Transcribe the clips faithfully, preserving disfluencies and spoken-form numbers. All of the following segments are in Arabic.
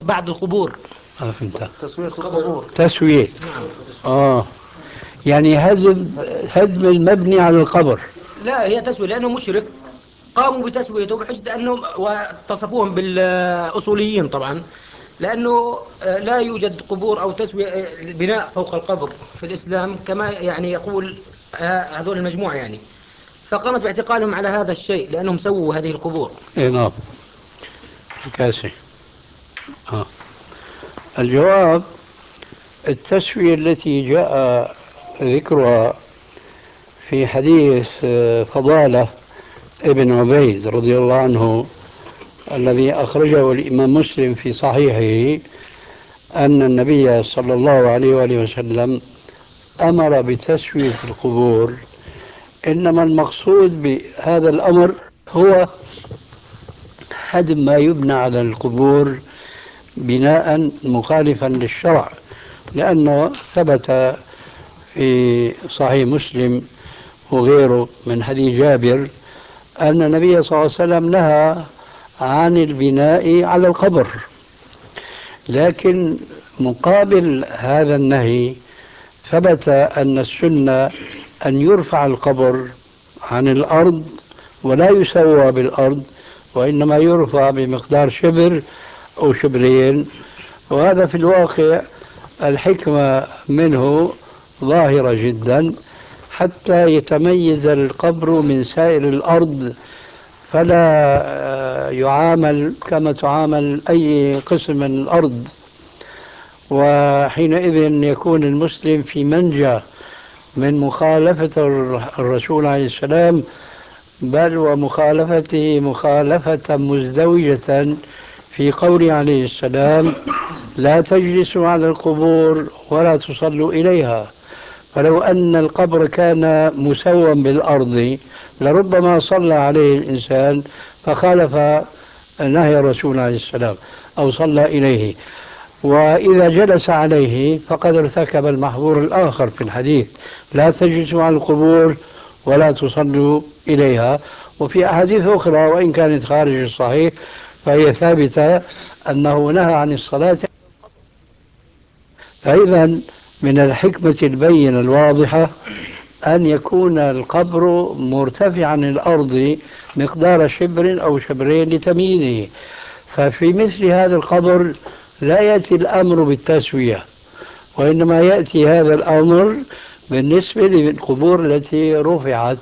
بعد القبور. آه فهمت. تسوية القبور. تسوية. نعم. آه يعني هدم هدم المبني على القبر. لا، هي تسوية لأنه مشرك، قاموا بتسويته بحجة أنهم وتصفوهم بالأصوليين طبعا، لأنه لا يوجد قبور أو تسوية البناء فوق القبر في الإسلام كما يعني يقول هذول المجموعة يعني، فقامت باعتقالهم على هذا الشيء لأنهم سووا هذه القبور. إيه نعم. كاسي. آه. الجواب: التسوية التي جاء ذكرها في حديث فضالة ابن عبيد رضي الله عنه الذي أخرجه الإمام مسلم في صحيحه أن النبي صلى الله عليه وآله وسلم أمر بتسوية القبور، إنما المقصود بهذا الأمر هو هدم ما يبنى على القبور بناء مخالفا للشرع، لأنه ثبت في صحيح مسلم وغيره من حديث جابر أن النبي صلى الله عليه وسلم نهى عن البناء على القبر، لكن مقابل هذا النهي ثبت أن السنة أن يرفع القبر عن الأرض ولا يسوى بالأرض، وإنما يرفع بمقدار شبر أو شبرين، وهذا في الواقع الحكمة منه ظاهرة جدا حتى يتميز القبر من سائر الأرض، فلا يعامل كما تعامل أي قسم من الأرض، وحينئذ يكون المسلم في منجى من مخالفة الرسول عليه السلام، بل ومخالفته مخالفة مزدوجة في قوله عليه السلام: لا تجلسوا على القبور ولا تصلوا إليها. فلو أن القبر كان مسوى بالأرض لربما صلى عليه الإنسان فخالف نهي الرسول عليه السلام أو صلى إليه، وإذا جلس عليه فقد ارتكب المحظور الآخر في الحديث: لا تجلسوا على القبور ولا تصلوا إليها. وفي أحاديث أخرى وإن كانت خارج الصحيح فهي ثابتة أنه نهى عن الصلاة. فإذا من الحكمة البينة الواضحة أن يكون القبر مرتفعا عن الأرض مقدار شبر أو شبرين لتمييزه، ففي مثل هذا القبر لا يأتي الأمر بالتسوية، وإنما يأتي هذا الأمر بالنسبة للقبور التي رفعت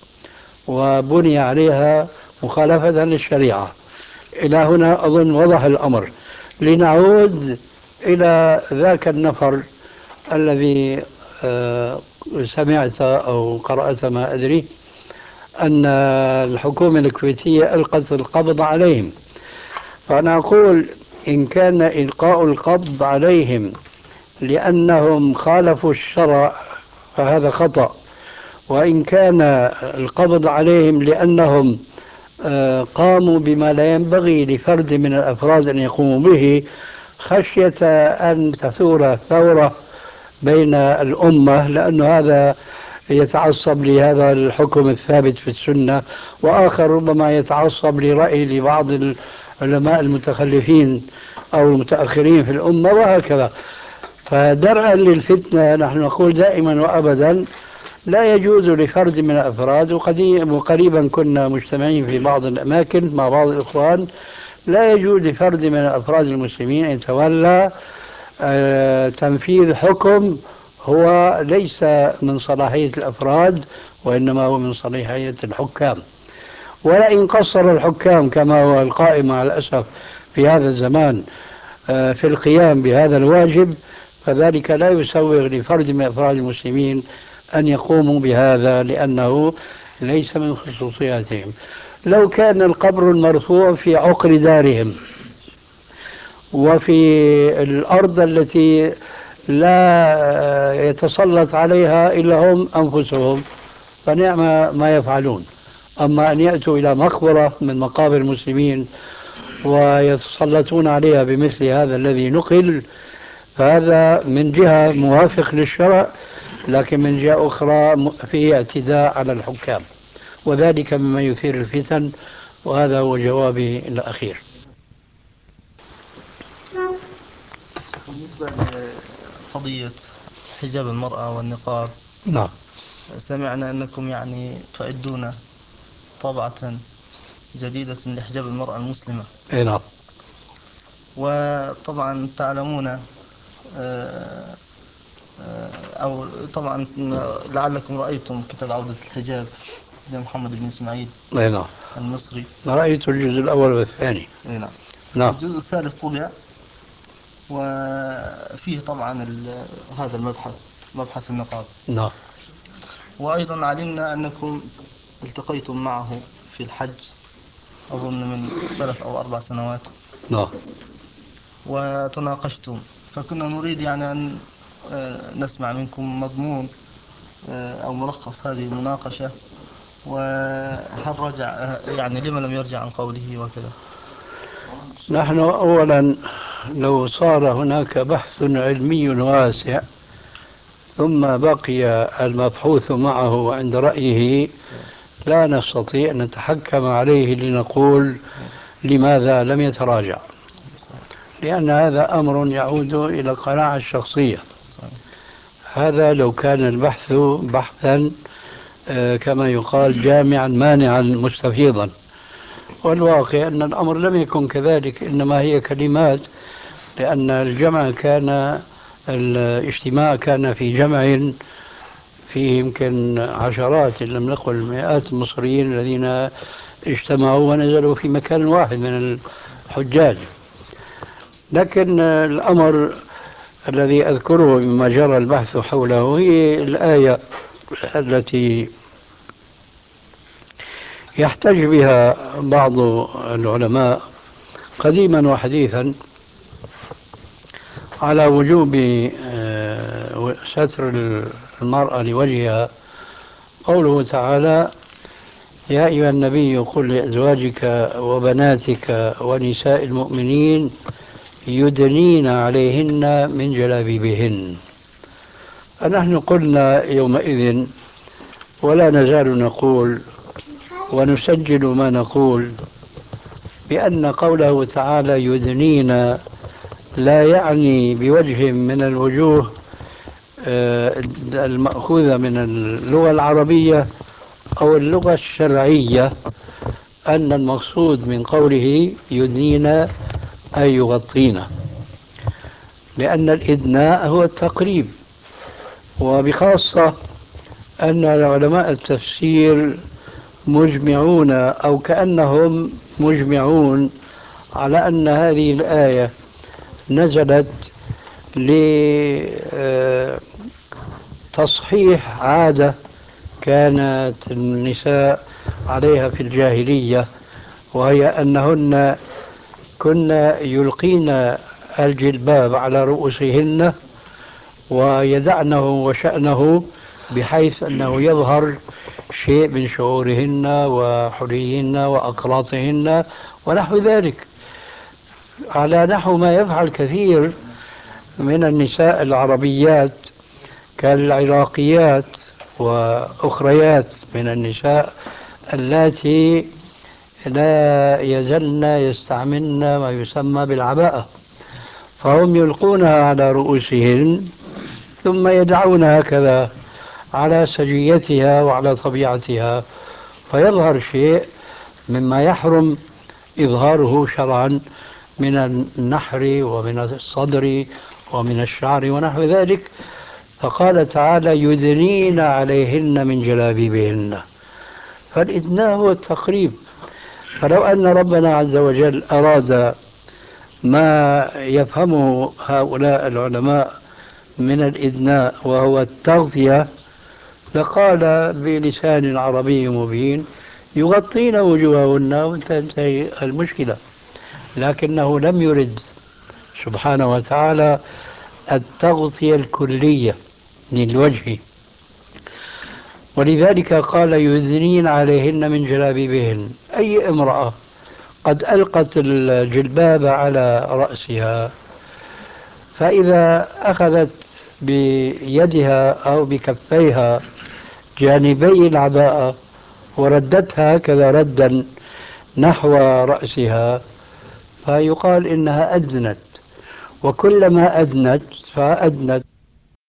وبني عليها مخالفة للشريعة. إلى هنا أظن وضح الأمر. لنعود إلى ذاك النفر الذي آه، سمعت أو قرأت ما أدري أن الحكومة الكويتية ألقت القبض عليهم، فأنا أقول إن كان إلقاء القبض عليهم لأنهم خالفوا الشرع فهذا خطأ، وإن كان القبض عليهم لأنهم آه، قاموا بما لا ينبغي لفرد من الأفراد أن يقوموا به خشية أن تثور ثورة بين الأمة، لأن هذا يتعصب لهذا الحكم الثابت في السنة، وآخر ربما يتعصب لرأي لبعض العلماء المتخلفين أو المتأخرين في الأمة وهكذا. فدرءا للفتنة نحن نقول دائما وأبدا لا يجوز لفرد من الأفراد، وقريبا كنا مجتمعين في بعض الأماكن مع بعض الإخوان، لا يجوز لفرد من الأفراد المسلمين أن يتولى آه تنفيذ حكم هو ليس من صلاحية الأفراد وإنما هو من صلاحية الحكام. ولئن قصر الحكام كما هو القائم مع الأسف في هذا الزمان آه في القيام بهذا الواجب، فذلك لا يسوغ لفرد من أفراد المسلمين أن يقوموا بهذا لأنه ليس من خصوصياتهم. لو كان القبر المرفوع في عقر دارهم وفي الأرض التي لا يتسلط عليها إلا هم أنفسهم فنعم ما يفعلون، أما أن يأتوا إلى مقبرة من مقابر المسلمين ويتسلطون عليها بمثل هذا الذي نقل، فهذا من جهة موافق للشرع، لكن من جهة أخرى فيه اعتداء على الحكام، وذلك مما يثير الفتن. وهذا هو جوابي الأخير. بالنسبة لقضية حجاب المرأة والنقاب، نعم. سمعنا أنكم يعني تعدون طبعة جديدة لحجاب المرأة المسلمة. اي نعم. وطبعا تعلمون آه، آه، أو طبعا لعلكم رأيتم كتاب عودة الحجاب لمحمد بن إسماعيل اي نعم. المصري. رأيت الجزء الأول والثاني. اي نعم. نعم. الجزء الثالث طبع، وفيه طبعا ال- هذا المبحث، مبحث النقاب. نعم. وأيضا علمنا أنكم التقيتم معه في الحج، أظن من ثلاث أو أربع سنوات، نعم. وتناقشتم. فكنا نريد يعني أن آه، نسمع منكم مضمون آه، أو ملخص هذه المناقشة، وهل رجع آه، يعني لما لم يرجع عن قوله وكذا. نحن أولا لو صار هناك بحث علمي واسع ثم بقي المبحوث معه عند رأيه لا نستطيع أن نتحكم عليه لنقول لماذا لم يتراجع، لأن هذا أمر يعود إلى القناعة الشخصية. هذا لو كان البحث بحثا آه، كما يقال جامعا مانعا مستفيضا، والواقع أن الأمر لم يكن كذلك، إنما هي كلمات، لأن الجمع كان الاجتماع كان في جمع فيه يمكن عشرات إن لم نقل مئات المصريين الذين اجتمعوا ونزلوا في مكان واحد من الحجاج. لكن الأمر الذي أذكره مما جرى البحث حوله هي الآية التي يحتج بها بعض العلماء قديما وحديثا على وجوب آه، ستر المرأة لوجهها. قوله تعالى: يا أيها النبي قل لأزواجك وبناتك ونساء المؤمنين يدنين عليهن من جلابيبهن. فنحن قلنا يومئذ ولا نزال نقول ونسجل ما نقول بأن قوله تعالى يدنين لا يعني بوجه من الوجوه المأخوذة من اللغة العربية أو اللغة الشرعية أن المقصود من قوله يدنين أي يغطين، لأن الإدناء هو التقريب. وبخاصة أن علماء التفسير مجمعون أو كأنهم مجمعون على أن هذه الآية نزلت لتصحيح عادة كانت النساء عليها في الجاهلية، وهي أنهن كن يلقين الجلباب على رؤوسهن ويدعنه وشأنه بحيث أنه يظهر شيء من شعورهن وحليهن وأقراطهن ونحو ذلك، على نحو ما يفعل كثير من النساء العربيات كالعراقيات وأخريات من النساء اللاتي لا يزلن يستعملن ما يسمى بالعباءة، فهم يلقونها على رؤوسهن ثم يدعونها هكذا على سجيتها وعلى طبيعتها، فيظهر شيء مما يحرم إظهاره شرعا من النحر ومن الصدر ومن الشعر ونحو ذلك. فقال تعالى يدنين عليهن من جلابيبهن، فالإدناء هو التقريب. فلو أن ربنا عز وجل أراد ما يفهمه هؤلاء العلماء من الإدناء وهو التغطية لقال بلسان عربي مبين يغطين وجوههن وتنتهي المشكلة، لكنه لم يرد سبحانه وتعالى التغطية الكلية للوجه، ولذلك قال يدنين عليهن من جلابيبهن. أي امرأة قد ألقت الجلباب على رأسها فإذا أخذت بيدها أو بكفيها جانبي العباءة وردتها هكذا ردا نحو رأسها فيقال إنها أدنت، وكلما أدنت فأدنت